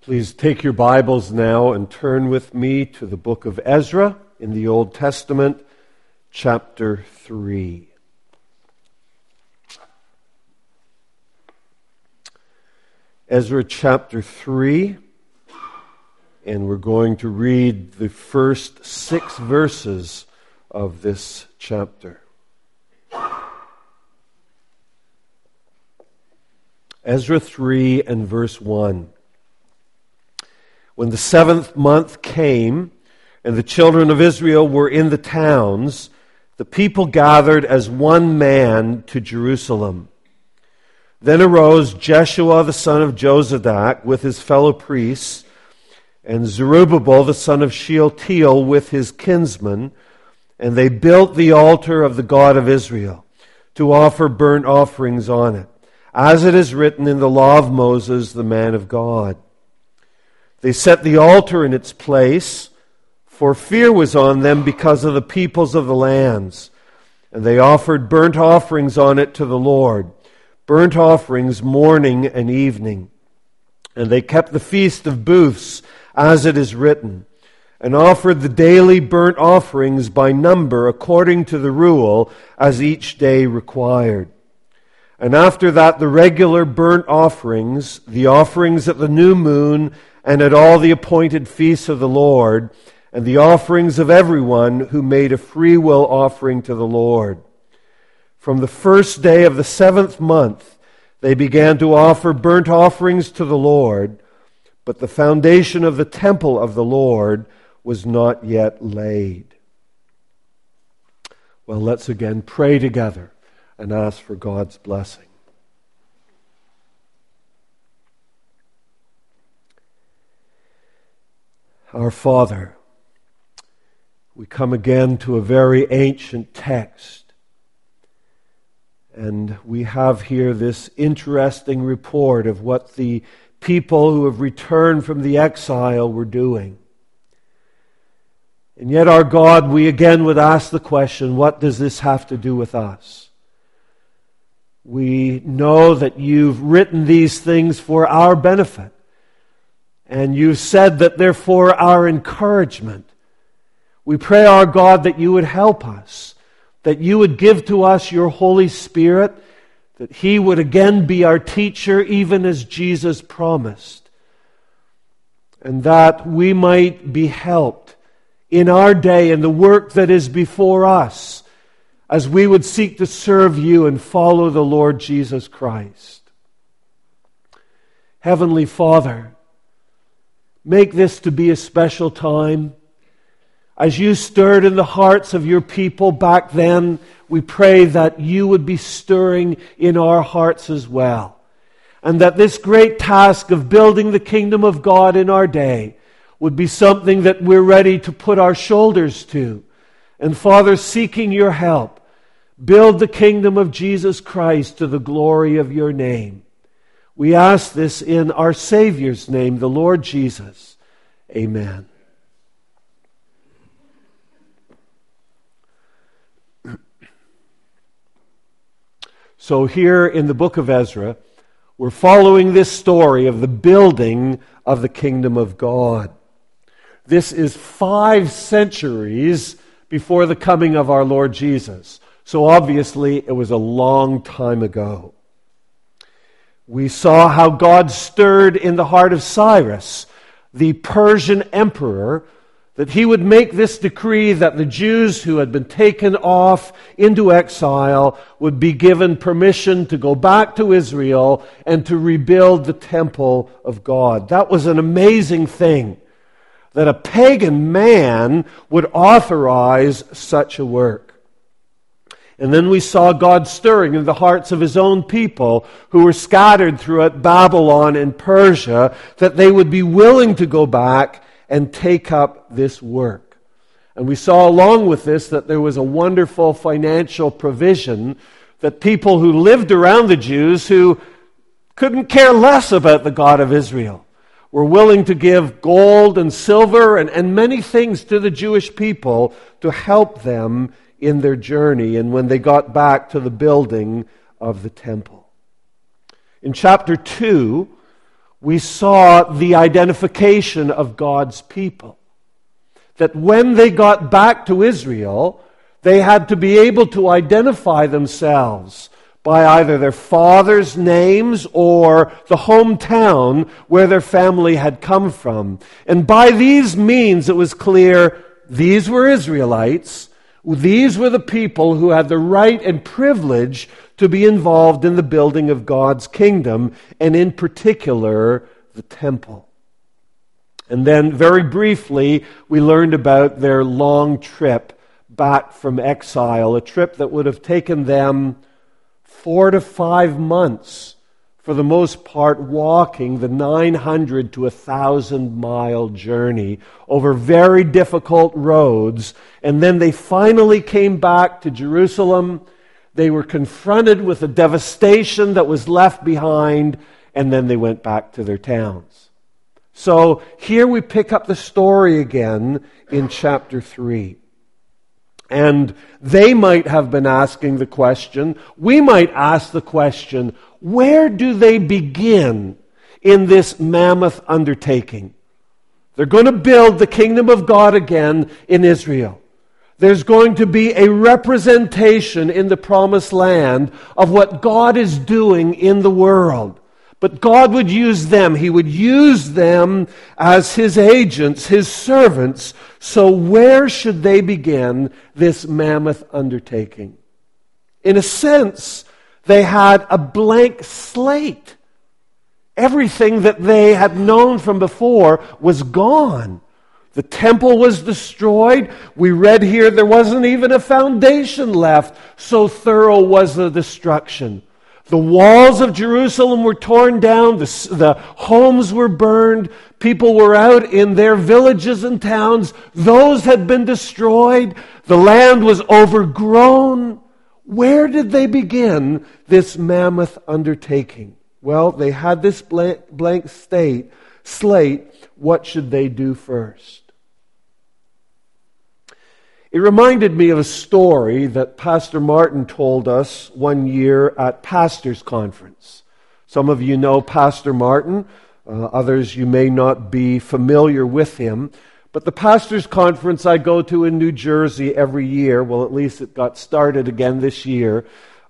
Please take your Bibles now and turn with me to the book of Ezra in the Old Testament, chapter 3. Ezra chapter 3, and we're going to read the first 6 verses of this chapter. Ezra 3 and verse 1. When the 7th month came, and the children of Israel were in the towns, the people gathered as one man to Jerusalem. Then arose Jeshua the son of Jozadak with his fellow priests, and Zerubbabel the son of Shealtiel with his kinsmen, and they built the altar of the God of Israel to offer burnt offerings on it, as it is written in the law of Moses, the man of God. They set the altar in its place, for fear was on them because of the peoples of the lands. And they offered burnt offerings on it to the Lord, burnt offerings morning and evening. And they kept the feast of booths, as it is written, and offered the daily burnt offerings by number according to the rule, as each day required. And after that, the regular burnt offerings, the offerings at the new moon, and at all the appointed feasts of the Lord, and the offerings of everyone who made a free will offering to the Lord. From the first day of the 7th month, they began to offer burnt offerings to the Lord, but the foundation of the temple of the Lord was not yet laid. Well, let's again pray together and ask for God's blessing. Our Father, we come again to a very ancient text, and we have here this interesting report of what the people who have returned from the exile were doing. And yet, our God, we again would ask the question, what does this have to do with us? We know that you've written these things for our benefit. And you've said that they're for our encouragement. We pray, our God, that you would help us, that you would give to us your Holy Spirit, that He would again be our teacher, even as Jesus promised, and that we might be helped in our day and the work that is before us, as we would seek to serve you and follow the Lord Jesus Christ. Heavenly Father, make this to be a special time. As you stirred in the hearts of your people back then, we pray that you would be stirring in our hearts as well. And that this great task of building the kingdom of God in our day would be something that we're ready to put our shoulders to. And Father, seeking your help, build the kingdom of Jesus Christ to the glory of your name. We ask this in our Savior's name, the Lord Jesus. Amen. So here in the book of Ezra, we're following this story of the building of the kingdom of God. This is 5 centuries before the coming of our Lord Jesus. So obviously it was a long time ago. We saw how God stirred in the heart of Cyrus, the Persian emperor, that he would make this decree that the Jews who had been taken off into exile would be given permission to go back to Israel and to rebuild the temple of God. That was an amazing thing, that a pagan man would authorize such a work. And then we saw God stirring in the hearts of His own people who were scattered throughout Babylon and Persia, that they would be willing to go back and take up this work. And we saw along with this that there was a wonderful financial provision, that people who lived around the Jews who couldn't care less about the God of Israel were willing to give gold and silver and many things to the Jewish people to help them in their journey and when they got back to the building of the temple. In chapter 2, we saw the identification of God's people. That when they got back to Israel, they had to be able to identify themselves by either their father's names or the hometown where their family had come from. And by these means, it was clear these were Israelites. These were the people who had the right and privilege to be involved in the building of God's kingdom, and in particular, the temple. And then, very briefly, we learned about their long trip back from exile, a trip that would have taken them 4 to 5 months, for the most part walking the 900 to 1,000-mile journey over very difficult roads. And then they finally came back to Jerusalem. They were confronted with the devastation that was left behind, and then they went back to their towns. So here we pick up the story again in chapter 3. And they might have been asking the question, we might ask the question, where do they begin in this mammoth undertaking? They're going to build the kingdom of God again in Israel. There's going to be a representation in the promised land of what God is doing in the world. But God would use them. He would use them as His agents, His servants. So where should they begin this mammoth undertaking? In a sense, they had a blank slate. Everything that they had known from before was gone. The temple was destroyed. We read here there wasn't even a foundation left. So thorough was the destruction. The walls of Jerusalem were torn down. The homes were burned. People were out in their villages and towns. Those had been destroyed. The land was overgrown. Where did they begin this mammoth undertaking? Well, they had this blank slate. What should they do first? It reminded me of a story that Pastor Martin told us one year at Pastor's Conference. Some of you know Pastor Martin. Others, you may not be familiar with him. But the Pastor's Conference I go to in New Jersey every year, well, at least it got started again this year.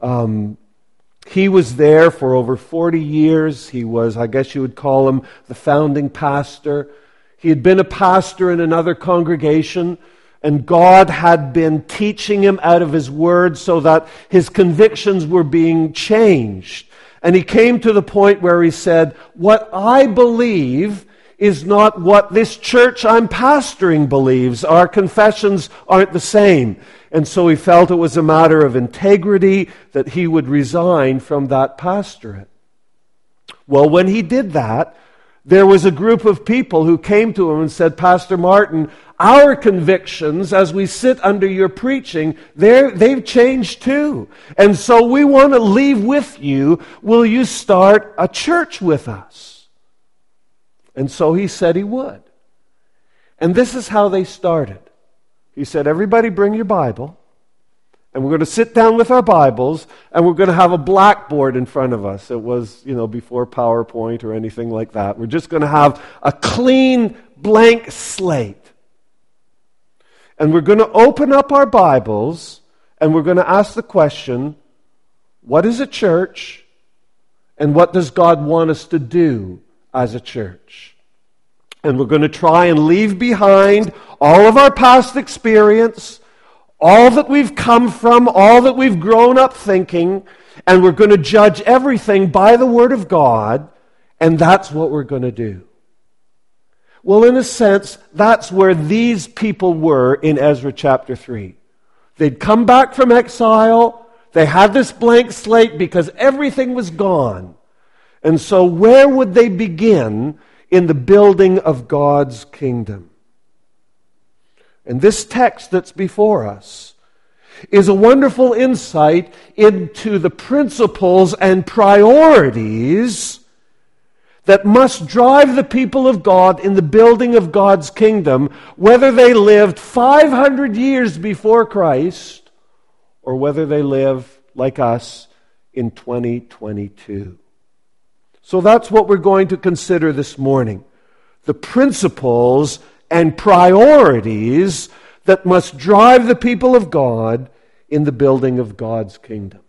He was there for over 40 years. He was, I guess you would call him, the founding pastor. He had been a pastor in another congregation, and God had been teaching him out of His Word so that his convictions were being changed. And he came to the point where he said, what I believe is not what this church I'm pastoring believes. Our confessions aren't the same. And so he felt it was a matter of integrity that he would resign from that pastorate. Well, when he did that, there was a group of people who came to him and said, Pastor Martin, our convictions as we sit under your preaching, they've changed too. And so we want to leave with you. Will you start a church with us? And so he said he would. And this is how they started. He said, everybody bring your Bible. And we're going to sit down with our Bibles, and we're going to have a blackboard in front of us. It was, before PowerPoint or anything like that. We're just going to have a clean, blank slate. And we're going to open up our Bibles, and we're going to ask the question, what is a church, and what does God want us to do as a church? And we're going to try and leave behind all of our past experience, all that we've come from, all that we've grown up thinking, and we're going to judge everything by the Word of God, and that's what we're going to do. Well, in a sense, that's where these people were in Ezra chapter 3. They'd come back from exile. They had this blank slate because everything was gone. And so where would they begin in the building of God's kingdom? And this text that's before us is a wonderful insight into the principles and priorities that must drive the people of God in the building of God's kingdom, whether they lived 500 years before Christ or whether they live like us in 2022. So that's what we're going to consider this morning. The principles and priorities that must drive the people of God in the building of God's kingdom.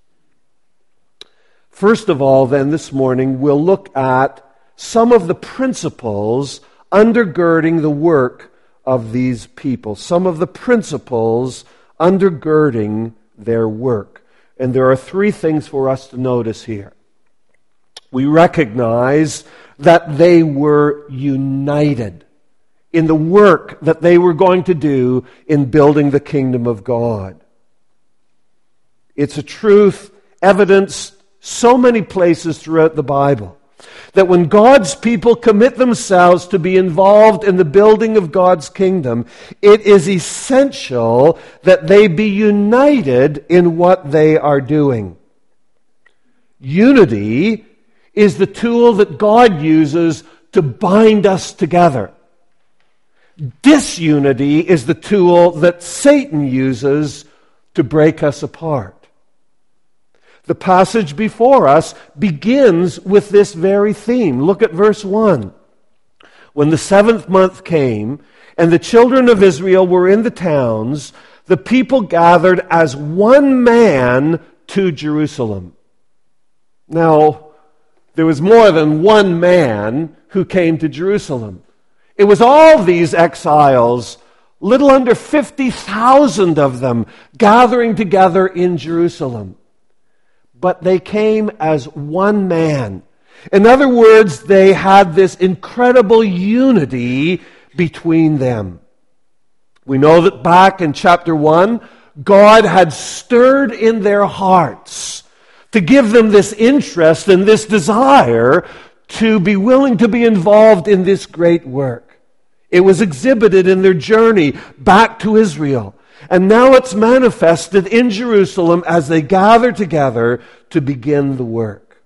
First of all, then, this morning, we'll look at some of the principles undergirding the work of these people. Some of the principles undergirding their work. And there are three things for us to notice here. We recognize that they were united in the work that they were going to do in building the kingdom of God. It's a truth evidenced so many places throughout the Bible that when God's people commit themselves to be involved in the building of God's kingdom, it is essential that they be united in what they are doing. Unity is the tool that God uses to bind us together. Disunity is the tool that Satan uses to break us apart. The passage before us begins with this very theme. Look at verse 1. When the 7th month came, and the children of Israel were in the towns, the people gathered as one man to Jerusalem. Now, there was more than one man who came to Jerusalem. It was all these exiles, little under 50,000 of them, gathering together in Jerusalem. But they came as one man. In other words, they had this incredible unity between them. We know that back in chapter 1, God had stirred in their hearts to give them this interest and this desire to be willing to be involved in this great work. It was exhibited in their journey back to Israel. And now it's manifested in Jerusalem as they gather together to begin the work.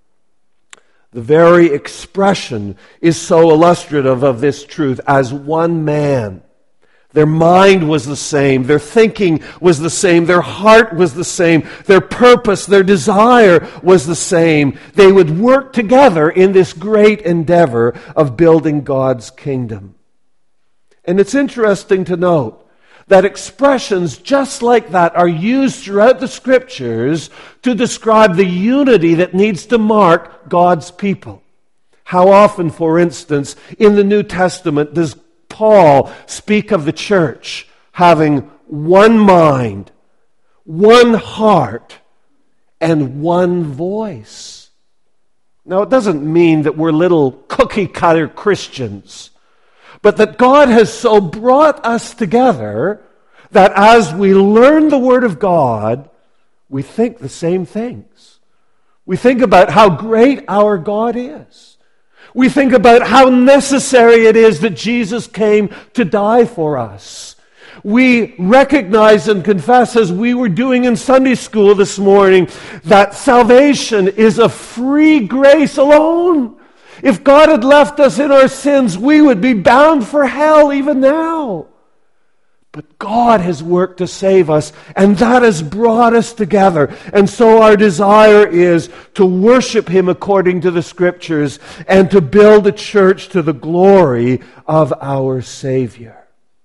The very expression is so illustrative of this truth, as one man. Their mind was the same, their thinking was the same, their heart was the same, their purpose, their desire was the same. They would work together in this great endeavor of building God's kingdom. And it's interesting to note that expressions just like that are used throughout the Scriptures to describe the unity that needs to mark God's people. How often, for instance, in the New Testament does Paul speak of the church having one mind, one heart, and one voice? Now, it doesn't mean that we're little cookie-cutter Christians, but that God has so brought us together that as we learn the Word of God, we think the same things. We think about how great our God is. We think about how necessary it is that Jesus came to die for us. We recognize and confess, as we were doing in Sunday school this morning, that salvation is a free grace alone. If God had left us in our sins, we would be bound for hell even now. But God has worked to save us, and that has brought us together. And so our desire is to worship Him according to the Scriptures and to build a church to the glory of our Savior.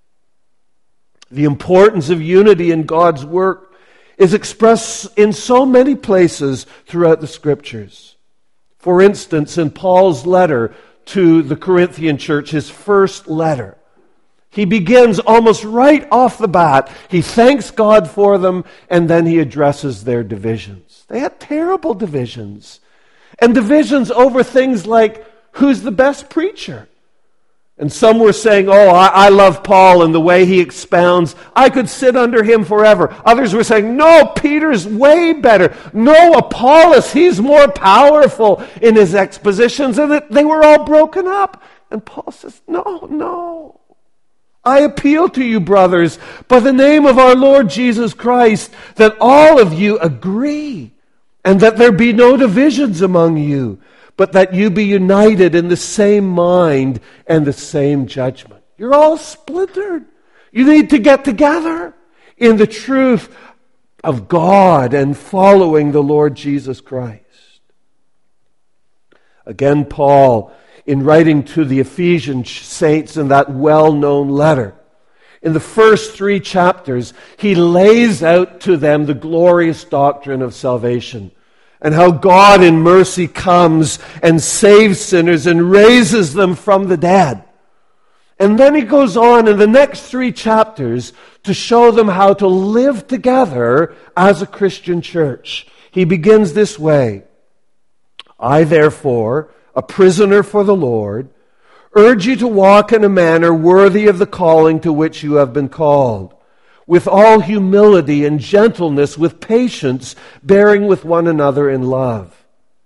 The importance of unity in God's work is expressed in so many places throughout the Scriptures. For instance, in Paul's letter to the Corinthian church, his first letter, he begins almost right off the bat. He thanks God for them, and then he addresses their divisions. They had terrible divisions. And divisions over things like, who's the best preacher? And some were saying, I love Paul and the way he expounds. I could sit under him forever. Others were saying, no, Peter's way better. No, Apollos, he's more powerful in his expositions. And they were all broken up. And Paul says, no. I appeal to you, brothers, by the name of our Lord Jesus Christ, that all of you agree, and that there be no divisions among you, but that you be united in the same mind and the same judgment. You're all splintered. You need to get together in the truth of God and following the Lord Jesus Christ. Again, Paul, in writing to the Ephesian saints in that well-known letter, in the first 3 chapters, he lays out to them the glorious doctrine of salvation and how God in mercy comes and saves sinners and raises them from the dead. And then he goes on in the next 3 chapters to show them how to live together as a Christian church. He begins this way: I, therefore, a prisoner for the Lord, urge you to walk in a manner worthy of the calling to which you have been called, with all humility and gentleness, with patience, bearing with one another in love,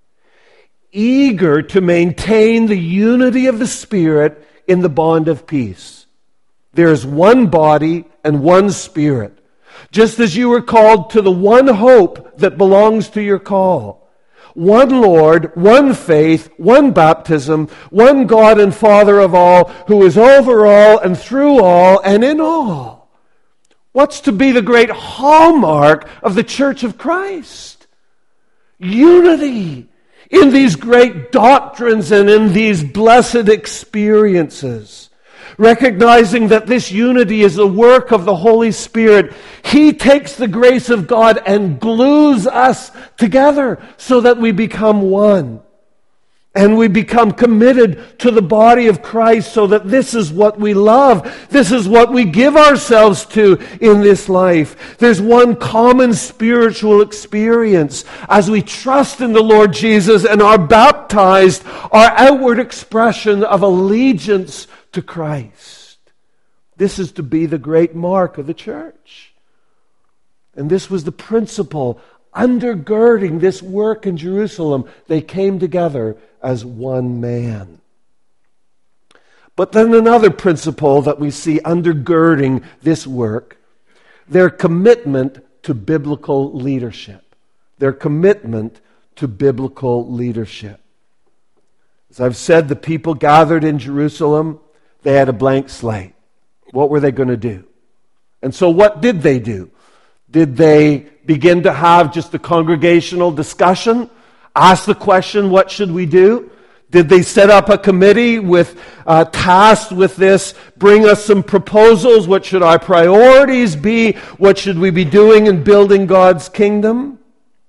eager to maintain the unity of the Spirit in the bond of peace. There is one body and one Spirit, just as you were called to the one hope that belongs to your call. One Lord, one faith, one baptism, one God and Father of all, who is over all and through all and in all. What's to be the great hallmark of the Church of Christ? Unity in these great doctrines and in these blessed experiences. Recognizing that this unity is the work of the Holy Spirit, He takes the grace of God and glues us together so that we become one. And we become committed to the body of Christ so that this is what we love. This is what we give ourselves to in this life. There's one common spiritual experience. As we trust in the Lord Jesus and are baptized, our outward expression of allegiance to Christ. This is to be the great mark of the church. And this was the principle undergirding this work in Jerusalem. They came together as one man. But then another principle that we see undergirding this work, their commitment to biblical leadership. Their commitment to biblical leadership. As I've said, the people gathered in Jerusalem, they had a blank slate. What were they going to do? And so what did they do? Did they begin to have just a congregational discussion? Ask the question, what should we do? Did they set up a committee with tasked with this? Bring us some proposals. What should our priorities be? What should we be doing in building God's kingdom?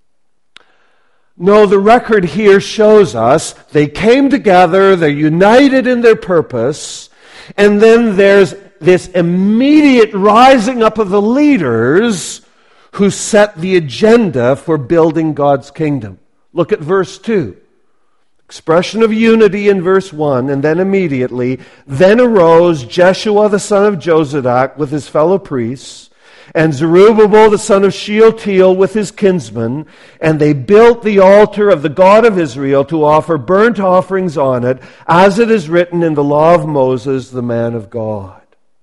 No, the record here shows us they came together, they're united in their purpose, and then there's this immediate rising up of the leaders who set the agenda for building God's kingdom. Look at verse 2. Expression of unity in verse 1, and then immediately, then arose Jeshua the son of Jozadak with his fellow priests, and Zerubbabel the son of Shealtiel with his kinsmen, and they built the altar of the God of Israel to offer burnt offerings on it, as it is written in the law of Moses, the man of God.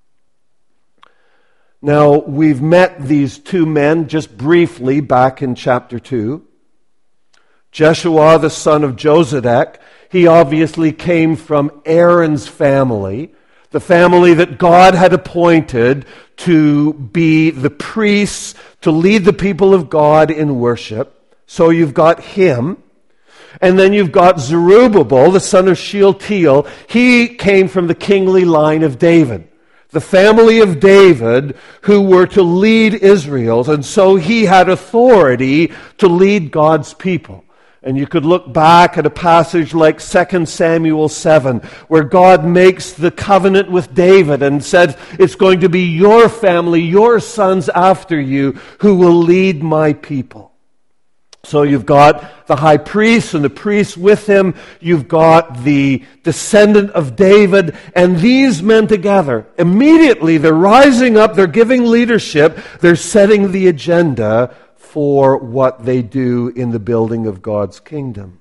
Now, we've met these two men just briefly back in chapter 2. Jeshua, the son of Jozadak, he obviously came from Aaron's family, the family that God had appointed to be the priests, to lead the people of God in worship. So you've got him. And then you've got Zerubbabel, the son of Shealtiel. He came from the kingly line of David, the family of David who were to lead Israel. And so he had authority to lead God's people. And you could look back at a passage like 2 Samuel 7, where God makes the covenant with David and said, it's going to be your family, your sons after you, who will lead my people. So you've got the high priest and the priests with him. You've got the descendant of David. And these men together, immediately they're rising up, they're giving leadership, they're setting the agenda for what they do in the building of God's kingdom.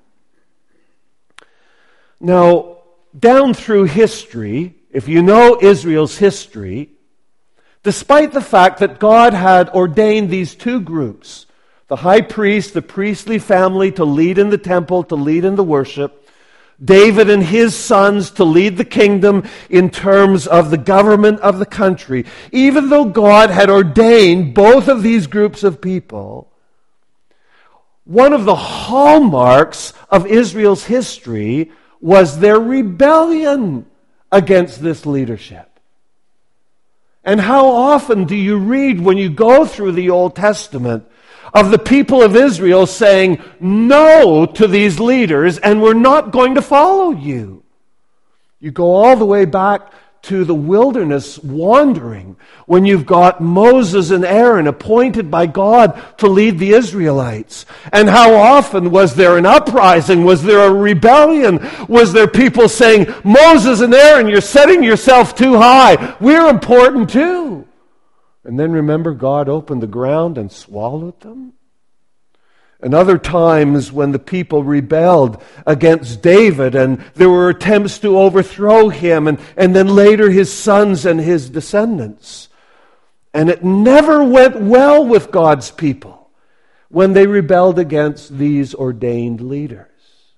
Now, down through history, if you know Israel's history, despite the fact that God had ordained these two groups, the high priest, the priestly family to lead in the temple, to lead in the worship, David and his sons to lead the kingdom in terms of the government of the country. Even though God had ordained both of these groups of people, one of the hallmarks of Israel's history was their rebellion against this leadership. And how often do you read when you go through the Old Testament of the people of Israel saying no to these leaders and we're not going to follow you? You go all the way back to the wilderness wandering when you've got Moses and Aaron appointed by God to lead the Israelites. And how often was there an uprising? Was there a rebellion? Was there people saying, Moses and Aaron, you're setting yourself too high. We're important too. And then remember, God opened the ground and swallowed them? And other times when the people rebelled against David and there were attempts to overthrow him and then later his sons and his descendants. And it never went well with God's people when they rebelled against these ordained leaders.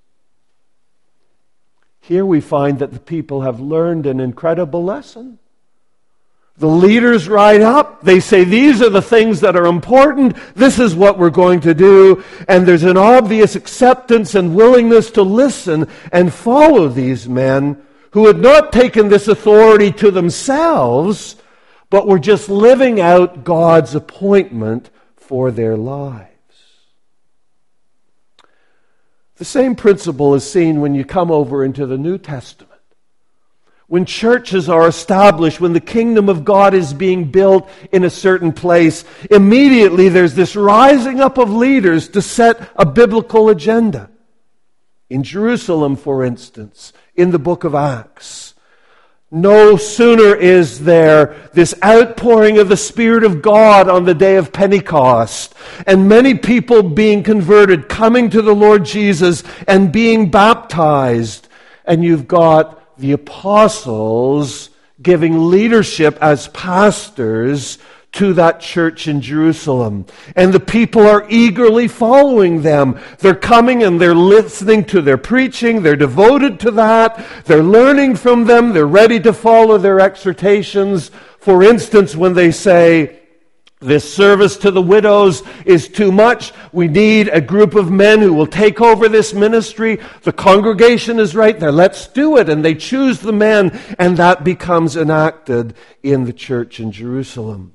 Here we find that the people have learned an incredible lesson. The leaders ride up. They say, these are the things that are important. This is what we're going to do. And there's an obvious acceptance and willingness to listen and follow these men who had not taken this authority to themselves, but were just living out God's appointment for their lives. The same principle is seen when you come over into the New Testament. When churches are established, when the kingdom of God is being built in a certain place, immediately there's this rising up of leaders to set a biblical agenda. In Jerusalem, for instance, in the book of Acts, no sooner is there this outpouring of the Spirit of God on the day of Pentecost, and many people being converted, coming to the Lord Jesus and being baptized, and you've got the apostles giving leadership as pastors to that church in Jerusalem. And the people are eagerly following them. They're coming and they're listening to their preaching. They're devoted to that. They're learning from them. They're ready to follow their exhortations. For instance, when they say, this service to the widows is too much. We need a group of men who will take over this ministry. The congregation is right there. Let's do it. And they choose the men, and that becomes enacted in the church in Jerusalem.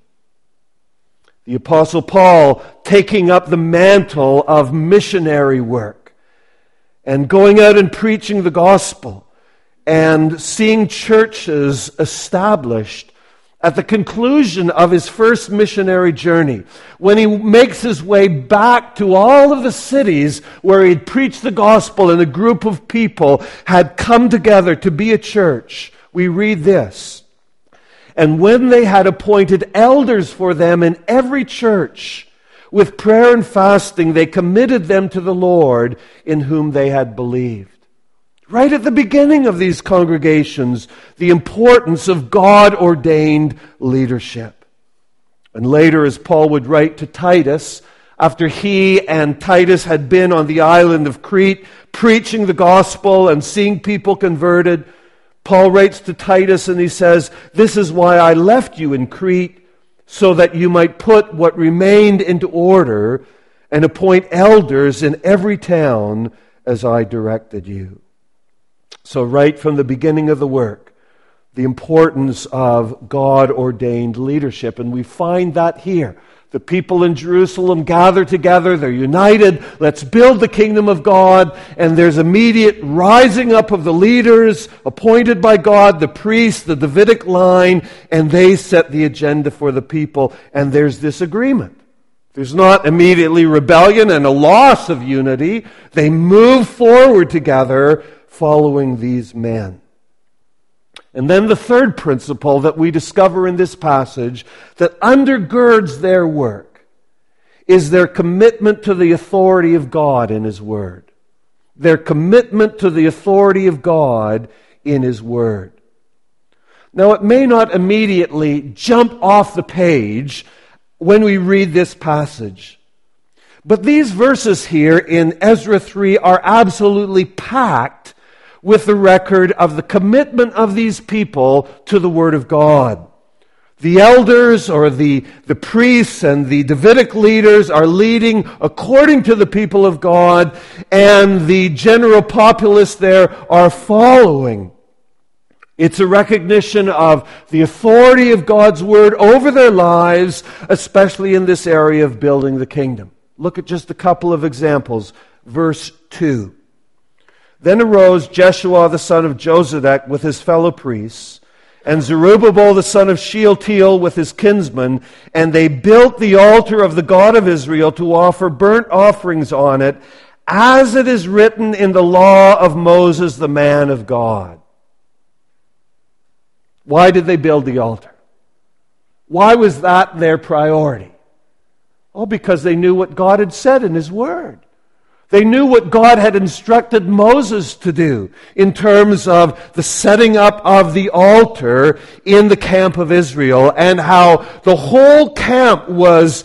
The Apostle Paul taking up the mantle of missionary work and going out and preaching the gospel and seeing churches established at the conclusion of his first missionary journey, when he makes his way back to all of the cities where he'd preached the gospel and a group of people had come together to be a church, we read this. And when they had appointed elders for them in every church, with prayer and fasting, they committed them to the Lord in whom they had believed. Right at the beginning of these congregations, the importance of God-ordained leadership. And later, as Paul would write to Titus, after he and Titus had been on the island of Crete, preaching the gospel and seeing people converted, Paul writes to Titus and he says, "This is why I left you in Crete, so that you might put what remained into order and appoint elders in every town as I directed you." So right from the beginning of the work, the importance of God-ordained leadership. And we find that here. The people in Jerusalem gather together, they're united, let's build the kingdom of God, and there's immediate rising up of the leaders appointed by God, the priests, the Davidic line, and they set the agenda for the people, and there's this agreement. There's not immediately rebellion and a loss of unity. They move forward together following these men. And then the third principle that we discover in this passage that undergirds their work is their commitment to the authority of God in His Word. Their commitment to the authority of God in His Word. Now, it may not immediately jump off the page when we read this passage, but these verses here in Ezra 3 are absolutely packed with the record of the commitment of these people to the Word of God. The elders or the priests and the Davidic leaders are leading according to the people of God, and the general populace there are following. It's a recognition of the authority of God's word over their lives, especially in this area of building the kingdom. Look at just a couple of examples. Verse 2. Then arose Jeshua the son of Jozadak with his fellow priests, and Zerubbabel the son of Shealtiel with his kinsmen, and they built the altar of the God of Israel to offer burnt offerings on it, as it is written in the law of Moses the man of God. Why did they build the altar? Why was that their priority? Oh, because they knew what God had said in His Word. They knew what God had instructed Moses to do in terms of the setting up of the altar in the camp of Israel, and how the whole camp was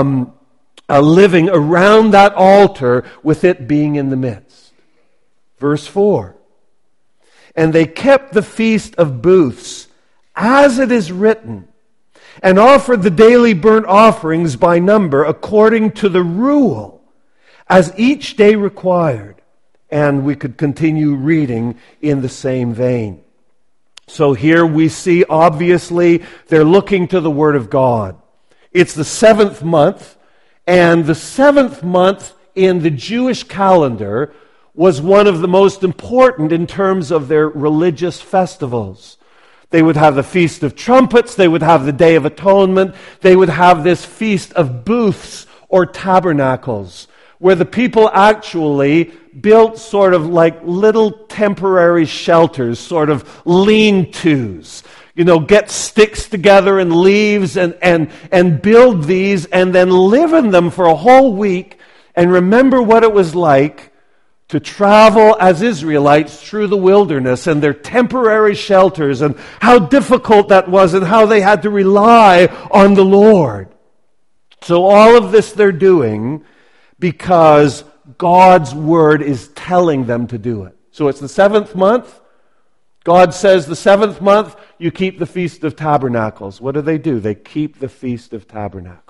living around that altar with it being in the midst. Verse 4. And they kept the feast of booths, as it is written, and offered the daily burnt offerings by number according to the rule, as each day required. And we could continue reading in the same vein. So here we see, obviously, they're looking to the Word of God. It's the 7th month, and the 7th month in the Jewish calendar was one of the most important in terms of their religious festivals. They would have the Feast of Trumpets, they would have the Day of Atonement, they would have this Feast of Booths or Tabernacles, where the people actually built sort of like little temporary shelters, sort of lean-tos. You know, get sticks together and leaves and build these and then live in them for a whole week and remember what it was like to travel as Israelites through the wilderness and their temporary shelters, and how difficult that was and how they had to rely on the Lord. So all of this they're doing because God's Word is telling them to do it. So it's the 7th month. God says the 7th month, you keep the Feast of Tabernacles. What do? They keep the Feast of Tabernacles.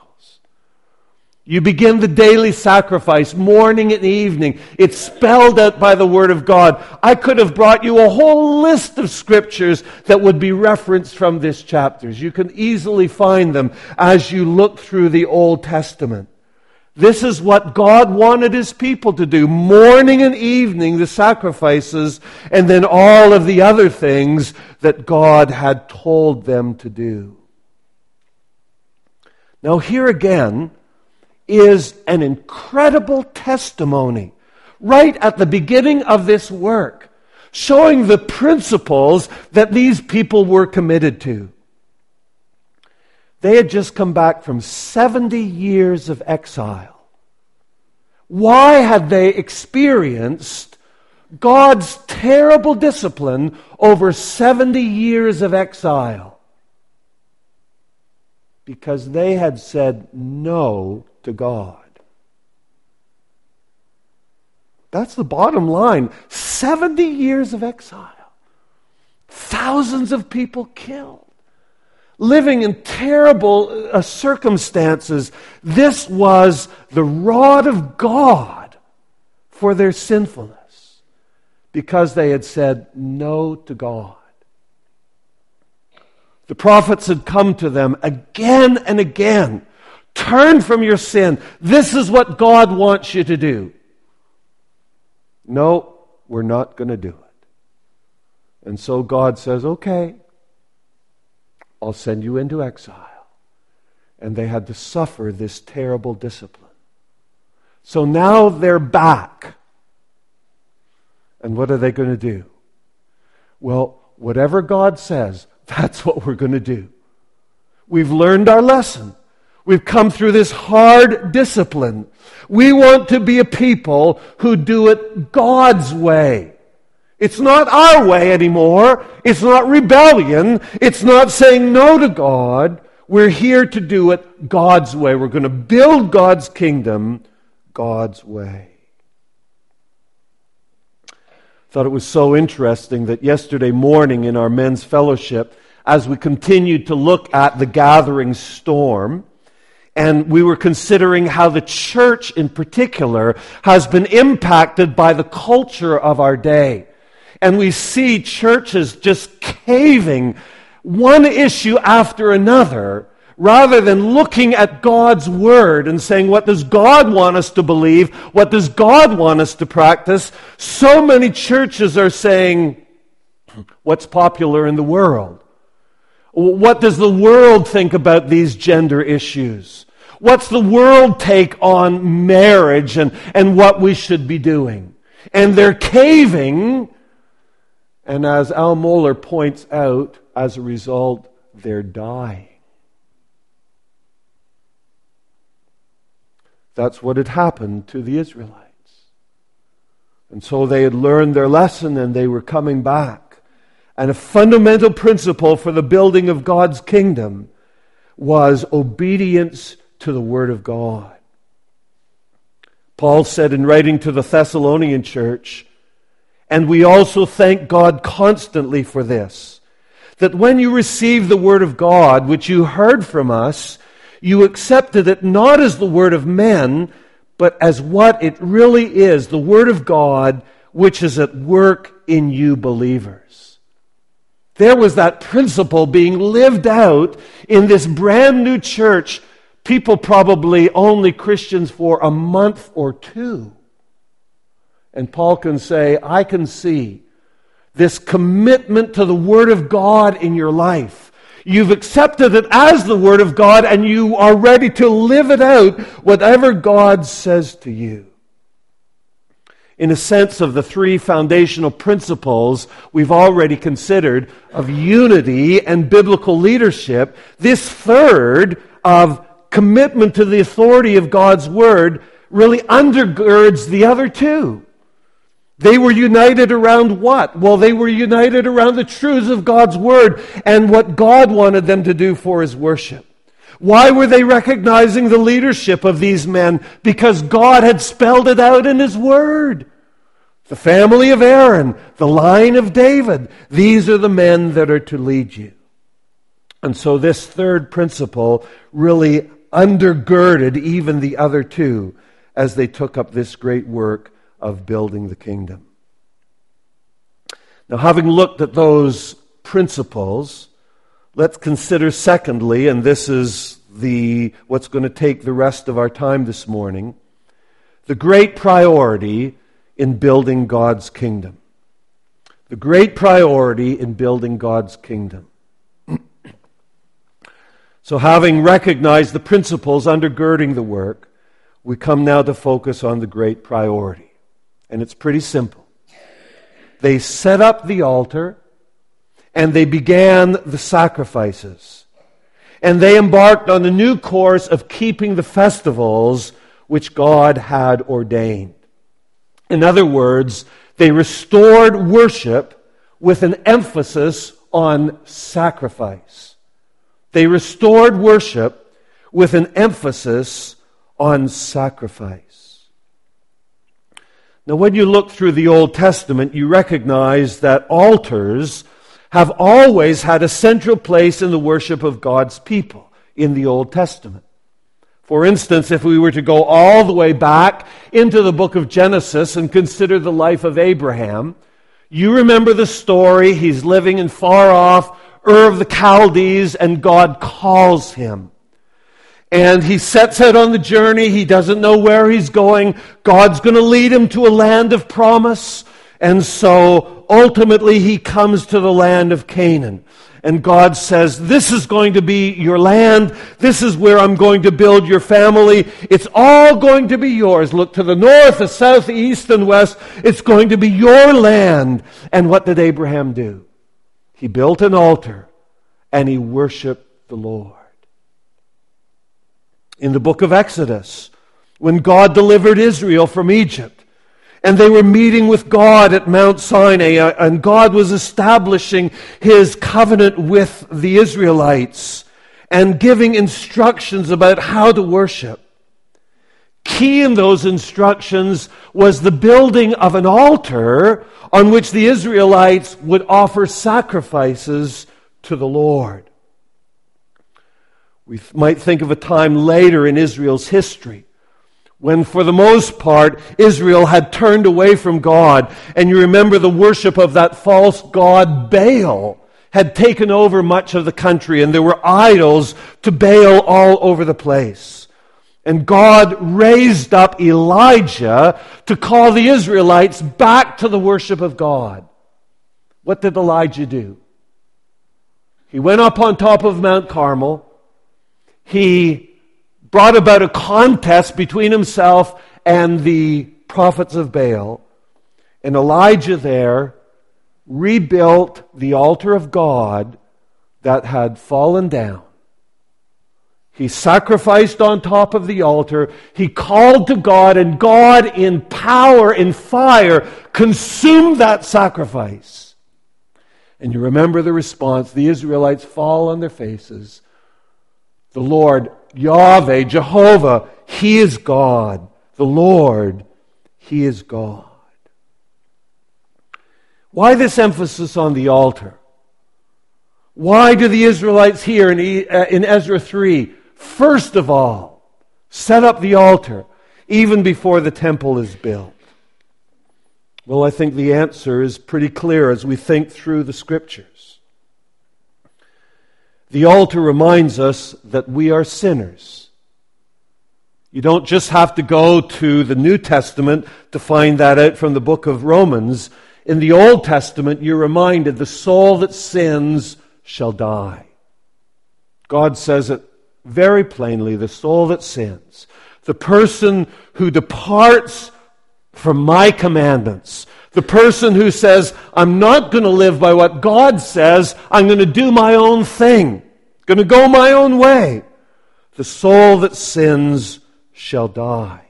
You begin the daily sacrifice, morning and evening. It's spelled out by the Word of God. I could have brought you a whole list of scriptures that would be referenced from this chapters. You can easily find them as you look through the Old Testament. This is what God wanted His people to do. Morning and evening, the sacrifices, and then all of the other things that God had told them to do. Now here again is an incredible testimony right at the beginning of this work, showing the principles that these people were committed to. They had just come back from 70 years of exile. Why had they experienced God's terrible discipline over 70 years of exile? Because they had said no to God. That's the bottom line. 70 years of exile. Thousands of people killed. Living in terrible circumstances. This was the rod of God for their sinfulness, because they had said no to God. The prophets had come to them again and again. Turn from your sin. This is what God wants you to do. No, we're not going to do it. And so God says, okay, I'll send you into exile. And they had to suffer this terrible discipline. So now they're back. And what are they going to do? Well, whatever God says, that's what we're going to do. We've learned our lesson. We've come through this hard discipline. We want to be a people who do it God's way. It's not our way anymore. It's not rebellion. It's not saying no to God. We're here to do it God's way. We're going to build God's kingdom God's way. Thought it was so interesting that yesterday morning in our men's fellowship, as we continued to look at the gathering storm. And we were considering how the church in particular has been impacted by the culture of our day. And we see churches just caving one issue after another, rather than looking at God's Word and saying, what does God want us to believe? What does God want us to practice? So many churches are saying, what's popular in the world? What does the world think about these gender issues? What's the world take on marriage and what we should be doing? And they're caving, and as Al Mohler points out, as a result, they're dying. That's what had happened to the Israelites. And so they had learned their lesson and they were coming back. And a fundamental principle for the building of God's kingdom was obedience to the Word of God. Paul said in writing to the Thessalonian church, and we also thank God constantly for this, that when you received the Word of God, which you heard from us, you accepted it not as the word of men, but as what it really is, the Word of God, which is at work in you believers. There was that principle being lived out in this brand new church, people probably only Christians for a month or two. And Paul can say, I can see this commitment to the Word of God in your life. You've accepted it as the Word of God, and you are ready to live it out, whatever God says to you. In a sense of the three foundational principles we've already considered of unity and biblical leadership, this third of commitment to the authority of God's Word really undergirds the other two. They were united around what? Well, they were united around the truths of God's Word and what God wanted them to do for His worship. Why were they recognizing the leadership of these men? Because God had spelled it out in His Word. The family of Aaron, the line of David, these are the men that are to lead you. And so this third principle really undergirded even the other two as they took up this great work of building the kingdom. Now, having looked at those principles, let's consider secondly, and this is what's going to take the rest of our time this morning, the great priority in building God's kingdom. The great priority in building God's kingdom. So having recognized the principles undergirding the work, we come now to focus on the great priority. And it's pretty simple. They set up the altar, and they began the sacrifices. And they embarked on the new course of keeping the festivals which God had ordained. In other words, they restored worship with an emphasis on sacrifice. They restored worship with an emphasis on sacrifice. Now, when you look through the Old Testament, you recognize that altars have always had a central place in the worship of God's people in the Old Testament. For instance, if we were to go all the way back into the book of Genesis and consider the life of Abraham, you remember the story. He's living in far-off Ur of the Chaldees, and God calls him. And he sets out on the journey. He doesn't know where he's going. God's going to lead him to a land of promise. And so ultimately he comes to the land of Canaan. And God says, this is going to be your land. This is where I'm going to build your family. It's all going to be yours. Look to the north, the south, the east, and west. It's going to be your land. And what did Abraham do? He built an altar and he worshiped the Lord. In the book of Exodus, when God delivered Israel from Egypt, and they were meeting with God at Mount Sinai, and God was establishing His covenant with the Israelites and giving instructions about how to worship. Key in those instructions was the building of an altar on which the Israelites would offer sacrifices to the Lord. We might think of a time later in Israel's history when, for the most part, Israel had turned away from God. And you remember the worship of that false god Baal had taken over much of the country, and there were idols to Baal all over the place. And God raised up Elijah to call the Israelites back to the worship of God. What did Elijah do? He went up on top of Mount Carmel. He brought about a contest between himself and the prophets of Baal. And Elijah there rebuilt the altar of God that had fallen down. He sacrificed on top of the altar. He called to God, and God, in power, in fire, consumed that sacrifice. And you remember the response. The Israelites fall on their faces. The Lord, Yahweh, Jehovah, He is God. The Lord, He is God. Why this emphasis on the altar? Why do the Israelites here in Ezra 3, first of all, set up the altar even before the temple is built? Well, I think the answer is pretty clear as we think through the Scriptures. The altar reminds us that we are sinners. You don't just have to go to the New Testament to find that out from the book of Romans. In the Old Testament, you're reminded the soul that sins shall die. God says it very plainly, the soul that sins, the person who departs from my commandments, the person who says, I'm not going to live by what God says, I'm going to do my own thing, going to go my own way. The soul that sins shall die.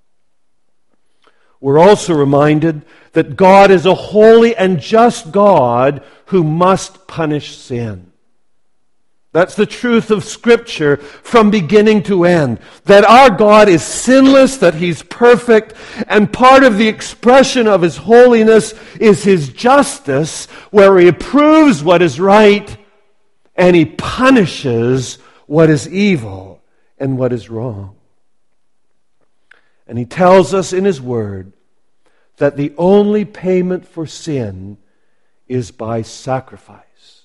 We're also reminded that God is a holy and just God who must punish sin. That's the truth of Scripture from beginning to end. That our God is sinless, that He's perfect, and part of the expression of His holiness is His justice, where He approves what is right and He punishes what is evil and what is wrong. And He tells us in His Word that the only payment for sin is by sacrifice.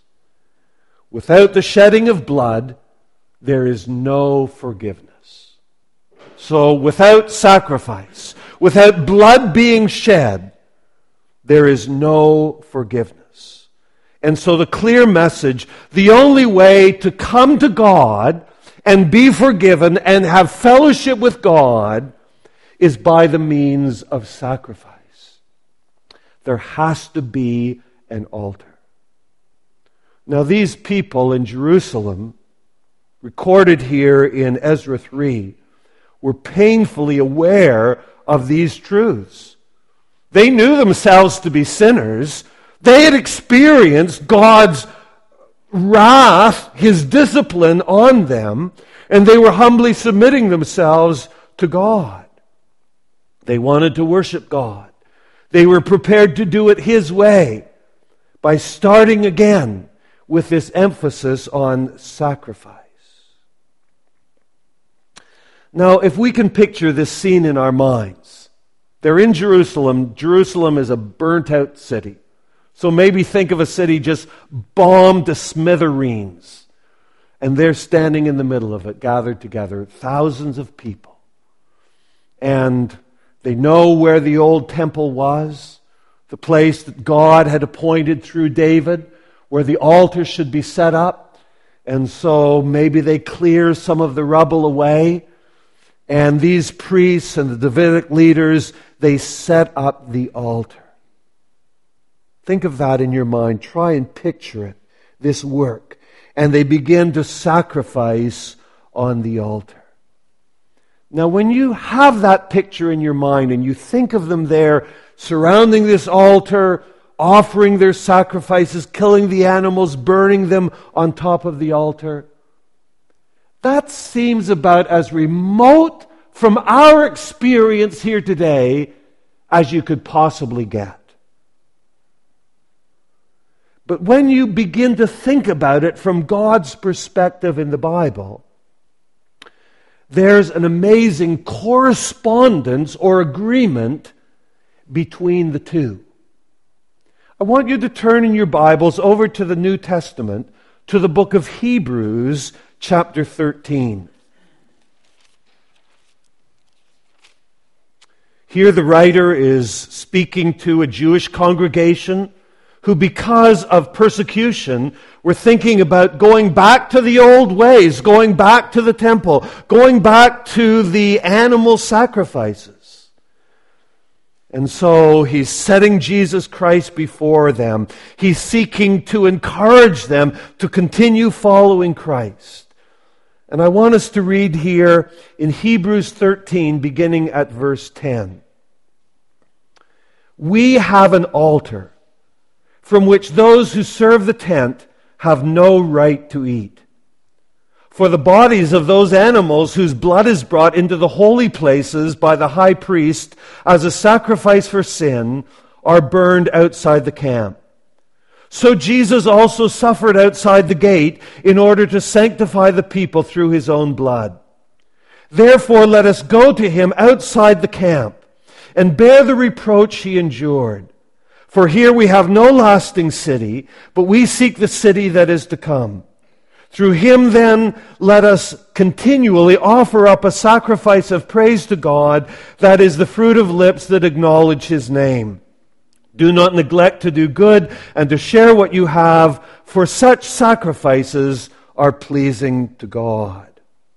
Without the shedding of blood, there is no forgiveness. So without sacrifice, without blood being shed, there is no forgiveness. And so the clear message, the only way to come to God and be forgiven and have fellowship with God is by the means of sacrifice. There has to be an altar. Now these people in Jerusalem, recorded here in Ezra 3, were painfully aware of these truths. They knew themselves to be sinners. They had experienced God's wrath, His discipline on them, and they were humbly submitting themselves to God. They wanted to worship God. They were prepared to do it His way by starting again with this emphasis on sacrifice. Now, if we can picture this scene in our minds, they're in Jerusalem. Jerusalem is a burnt-out city. So maybe think of a city just bombed to smithereens. And they're standing in the middle of it, gathered together, thousands of people. And they know where the old temple was, the place that God had appointed through David, where the altar should be set up. And so maybe they clear some of the rubble away. And these priests and the Davidic leaders, they set up the altar. Think of that in your mind. Try and picture it, this work. And they begin to sacrifice on the altar. Now, when you have that picture in your mind and you think of them there surrounding this altar, offering their sacrifices, killing the animals, burning them on top of the altar, that seems about as remote from our experience here today as you could possibly get. But when you begin to think about it from God's perspective in the Bible, there's an amazing correspondence or agreement between the two. I want you to turn in your Bibles over to the New Testament, to the book of Hebrews, chapter 13. Here the writer is speaking to a Jewish congregation who, because of persecution, were thinking about going back to the old ways, going back to the temple, going back to the animal sacrifices. And so he's setting Jesus Christ before them. He's seeking to encourage them to continue following Christ. And I want us to read here in Hebrews 13, beginning at verse 10. We have an altar from which those who serve the tent have no right to eat. For the bodies of those animals whose blood is brought into the holy places by the high priest as a sacrifice for sin are burned outside the camp. So Jesus also suffered outside the gate in order to sanctify the people through his own blood. Therefore let us go to him outside the camp and bear the reproach he endured. For here we have no lasting city, but we seek the city that is to come. Through him then let us continually offer up a sacrifice of praise to God, that is the fruit of lips that acknowledge his name. Do not neglect to do good and to share what you have, for such sacrifices are pleasing to God.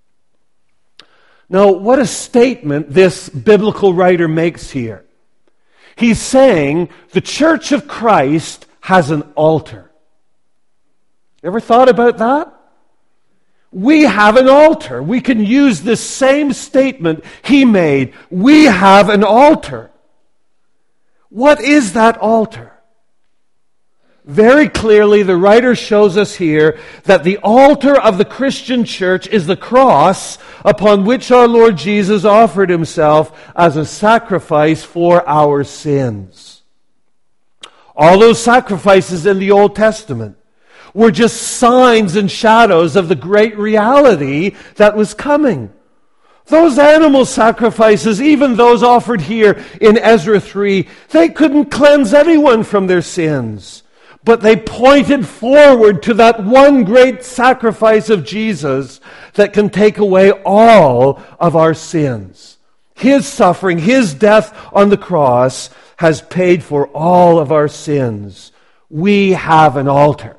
Now, what a statement this biblical writer makes here. He's saying the Church of Christ has an altar. Ever thought about that? We have an altar. We can use this same statement he made. We have an altar. What is that altar? Very clearly, the writer shows us here that the altar of the Christian church is the cross upon which our Lord Jesus offered himself as a sacrifice for our sins. All those sacrifices in the Old Testament were just signs and shadows of the great reality that was coming. Those animal sacrifices, even those offered here in Ezra 3, they couldn't cleanse anyone from their sins. But they pointed forward to that one great sacrifice of Jesus that can take away all of our sins. His suffering, his death on the cross has paid for all of our sins. We have an altar.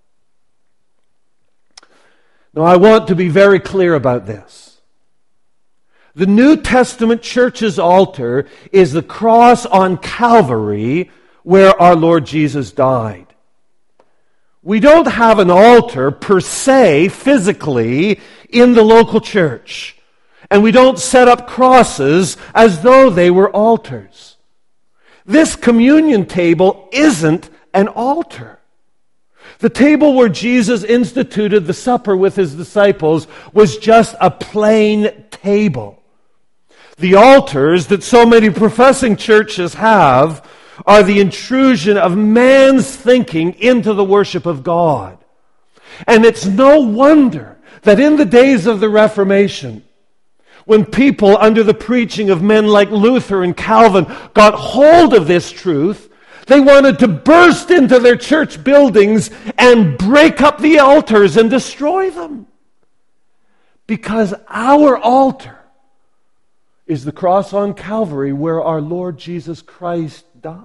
Now, I want to be very clear about this. The New Testament church's altar is the cross on Calvary where our Lord Jesus died. We don't have an altar per se, physically, in the local church. And we don't set up crosses as though they were altars. This communion table isn't an altar. The table where Jesus instituted the supper with his disciples was just a plain table. The altars that so many professing churches have are the intrusion of man's thinking into the worship of God. And it's no wonder that in the days of the Reformation, when people under the preaching of men like Luther and Calvin got hold of this truth, they wanted to burst into their church buildings and break up the altars and destroy them. Because our altar is the cross on Calvary where our Lord Jesus Christ died.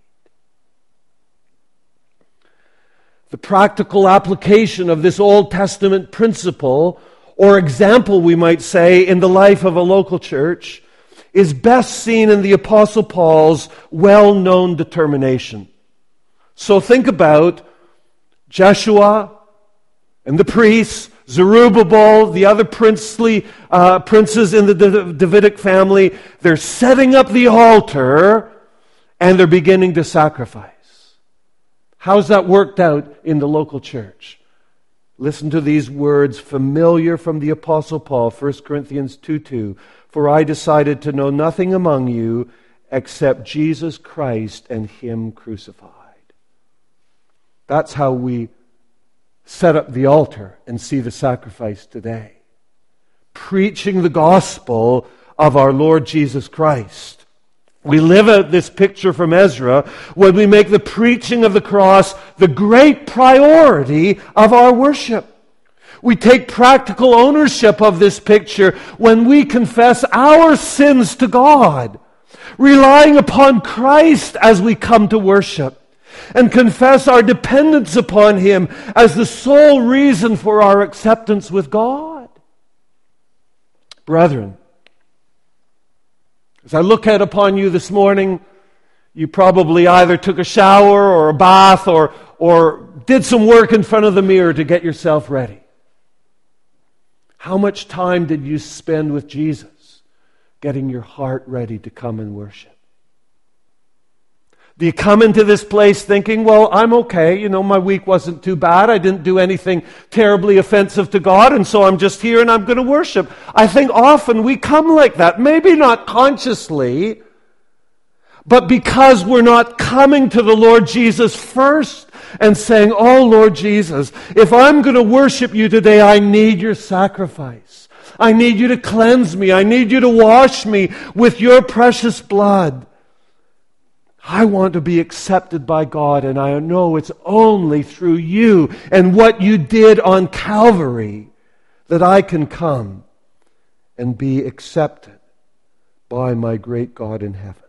The practical application of this Old Testament principle, or example we might say, in the life of a local church, is best seen in the Apostle Paul's well-known determination. So think about Joshua and the priests, Zerubbabel, the other princes in the Davidic family. They're setting up the altar and they're beginning to sacrifice. How's that worked out in the local church? Listen to these words familiar from the Apostle Paul, 1 Corinthians 2:2. For I decided to know nothing among you except Jesus Christ and Him crucified. That's how we set up the altar and see the sacrifice today. Preaching the gospel of our Lord Jesus Christ. We live out this picture from Ezra when we make the preaching of the cross the great priority of our worship. We take practical ownership of this picture when we confess our sins to God, relying upon Christ as we come to worship, and confess our dependence upon Him as the sole reason for our acceptance with God. Brethren, as I look out upon you this morning, you probably either took a shower or a bath or did some work in front of the mirror to get yourself ready. How much time did you spend with Jesus getting your heart ready to come and worship? Do you come into this place thinking, well, I'm okay, my week wasn't too bad, I didn't do anything terribly offensive to God, and so I'm just here and I'm going to worship. I think often we come like that, maybe not consciously, but because we're not coming to the Lord Jesus first and saying, oh Lord Jesus, if I'm going to worship you today, I need your sacrifice. I need you to cleanse me. I need you to wash me with your precious blood. I want to be accepted by God, and I know it's only through you and what you did on Calvary that I can come and be accepted by my great God in heaven.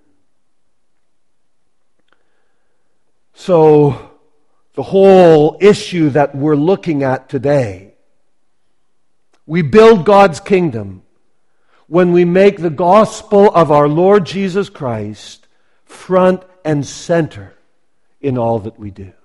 So, the whole issue that we're looking at today, we build God's kingdom when we make the gospel of our Lord Jesus Christ front and center in all that we do.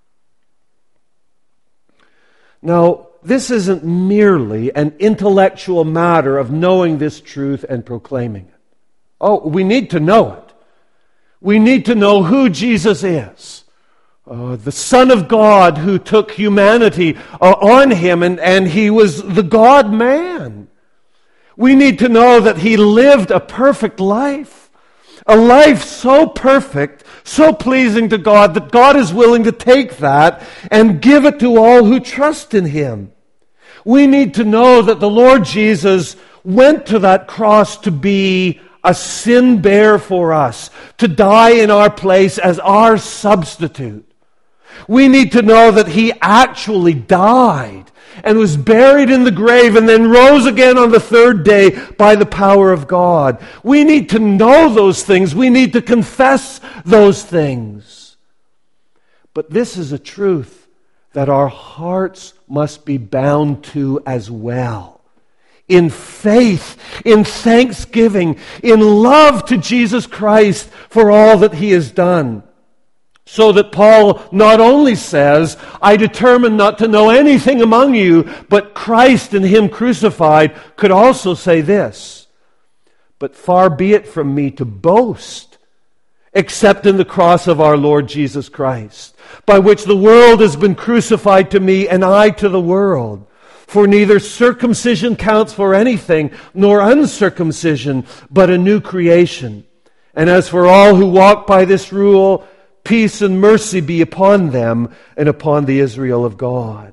Now, this isn't merely an intellectual matter of knowing this truth and proclaiming it. Oh, we need to know it. We need to know who Jesus is. The Son of God who took humanity on Him, and He was the God-man. We need to know that He lived a perfect life. A life so perfect, so pleasing to God, that God is willing to take that and give it to all who trust in Him. We need to know that the Lord Jesus went to that cross to be a sin bearer for us, to die in our place as our substitute. We need to know that He actually died and was buried in the grave and then rose again on the third day by the power of God. We need to know those things. We need to confess those things. But this is a truth that our hearts must be bound to as well. In faith, in thanksgiving, in love to Jesus Christ for all that He has done. So that Paul not only says, I determined not to know anything among you but Christ and Him crucified, could also say this, but far be it from me to boast, except in the cross of our Lord Jesus Christ, by which the world has been crucified to me and I to the world. For neither circumcision counts for anything, nor uncircumcision, but a new creation. And as for all who walk by this rule, peace and mercy be upon them and upon the Israel of God.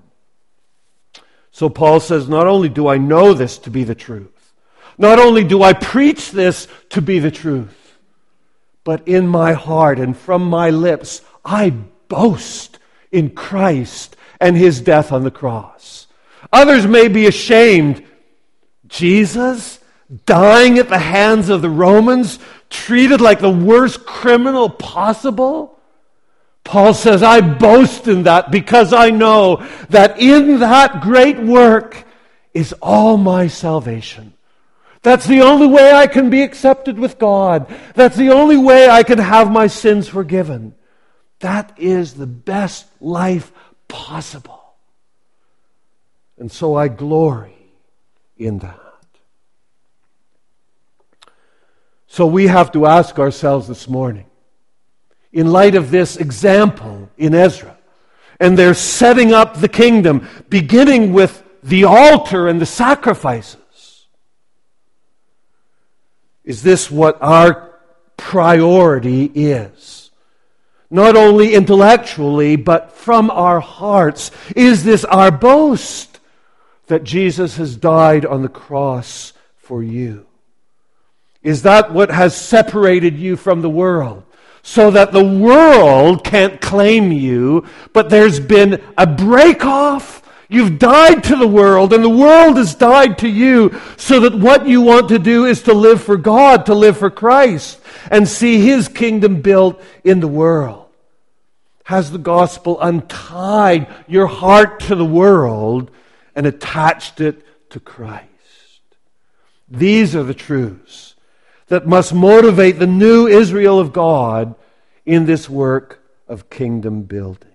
So Paul says, not only do I know this to be the truth, not only do I preach this to be the truth, but in my heart and from my lips, I boast in Christ and His death on the cross. Others may be ashamed. Jesus dying at the hands of the Romans, treated like the worst criminal possible? Paul says, I boast in that because I know that in that great work is all my salvation. That's the only way I can be accepted with God. That's the only way I can have my sins forgiven. That is the best life possible. And so I glory in that. So we have to ask ourselves this morning, in light of this example in Ezra, and they're setting up the kingdom, beginning with the altar and the sacrifices, is this what our priority is? not only intellectually, but from our hearts? Is this our boast, that Jesus has died on the cross for you? Is that what has separated you from the world? So that the world can't claim you, but there's been a break-off. You've died to the world, and the world has died to you, so that what you want to do is to live for God, to live for Christ, and see His kingdom built in the world. Has the gospel untied your heart to the world and attached it to Christ? These are the truths that must motivate the new Israel of God in this work of kingdom building.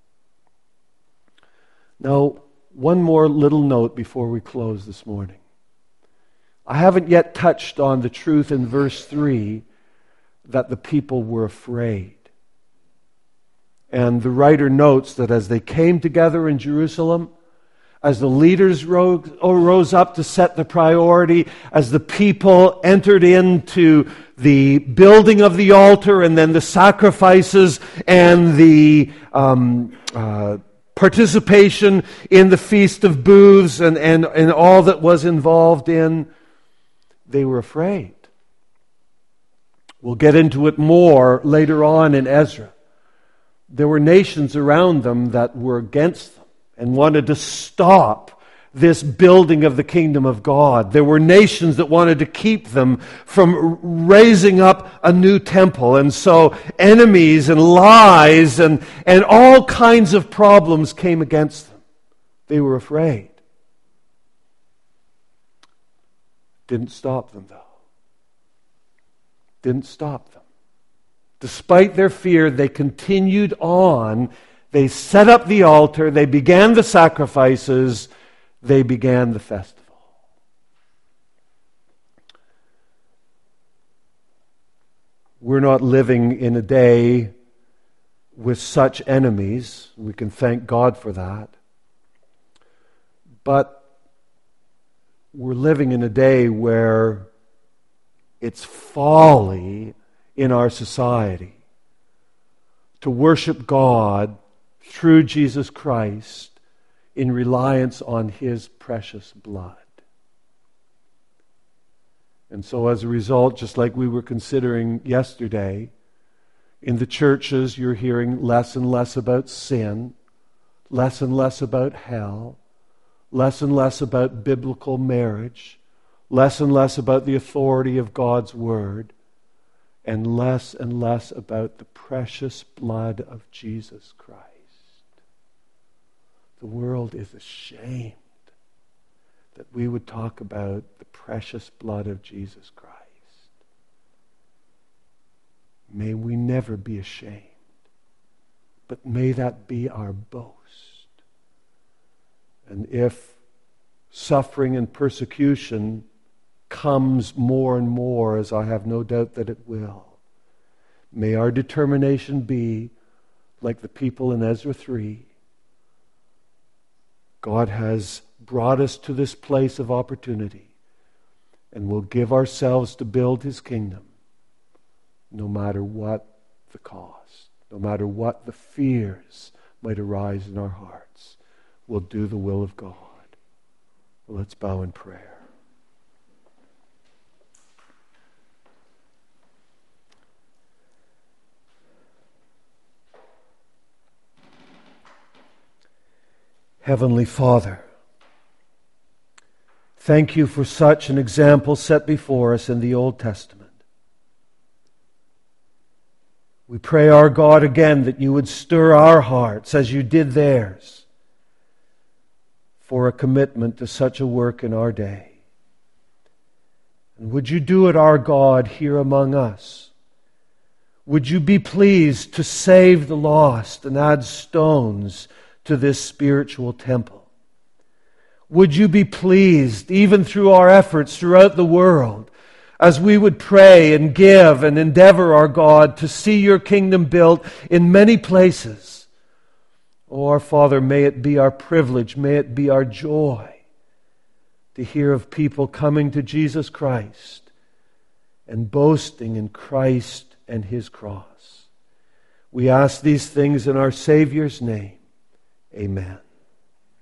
Now, one more little note before we close this morning. I haven't yet touched on the truth in verse 3 that the people were afraid. And the writer notes that as they came together in Jerusalem, as the leaders rose up to set the priority, as the people entered into the building of the altar and then the sacrifices and the participation in the Feast of Booths and all that was involved in, they were afraid. We'll get into it more later on in Ezra. There were nations around them that were against them and wanted to stop this building of the kingdom of God. There were nations that wanted to keep them from raising up a new temple. And so enemies and lies and all kinds of problems came against them. They were afraid. Didn't stop them, though. Didn't stop them. Despite their fear, they continued on. They set up the altar. They began the sacrifices. They began the festival. We're not living in a day with such enemies. We can thank God for that. But we're living in a day where it's folly in our society to worship God through Jesus Christ in reliance on His precious blood. And so as a result, just like we were considering yesterday, in the churches you're hearing less and less about sin, less and less about hell, less and less about biblical marriage, less and less about the authority of God's Word, and less about the precious blood of Jesus Christ. The world is ashamed that we would talk about the precious blood of Jesus Christ. May we never be ashamed, but may that be our boast. And if suffering and persecution comes more and more, as I have no doubt that it will, may our determination be like the people in Ezra 3. God has brought us to this place of opportunity, and we'll give ourselves to build His kingdom, no matter what the cost, no matter what the fears might arise in our hearts. We'll do the will of God. Well, let's bow in prayer. Heavenly Father, thank You for such an example set before us in the Old Testament. We pray, our God, again that You would stir our hearts as You did theirs for a commitment to such a work in our day. And would You do it, our God, here among us? Would You be pleased to save the lost and add stones to this spiritual temple? Would You be pleased, even through our efforts throughout the world, as we would pray and give and endeavor, our God, to see Your kingdom built in many places. Oh, our Father, may it be our privilege, may it be our joy to hear of people coming to Jesus Christ and boasting in Christ and His cross. We ask these things in our Savior's name. Amen.